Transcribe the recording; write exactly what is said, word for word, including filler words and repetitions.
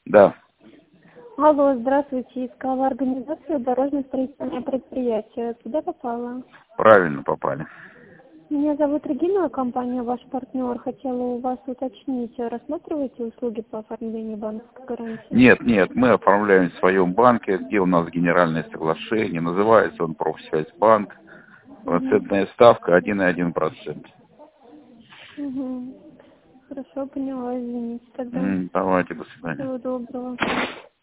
Да, Алло, здравствуйте. Искала организацию дорожно-строительное предприятие. Куда попала? правильно попали. Меня зовут Регина, компания «Ваш партнер». Хотела у вас уточнить, рассматриваете услуги по оформлению банковской гарантии? Нет, нет, мы оформляем в своем банке, где у нас генеральное соглашение, называется он Профсвязьбанк. Угу. Процентная ставка один и один процент. Угу. Хорошо, поняла, извините тогда. М, Давайте, до свидания. Всего доброго.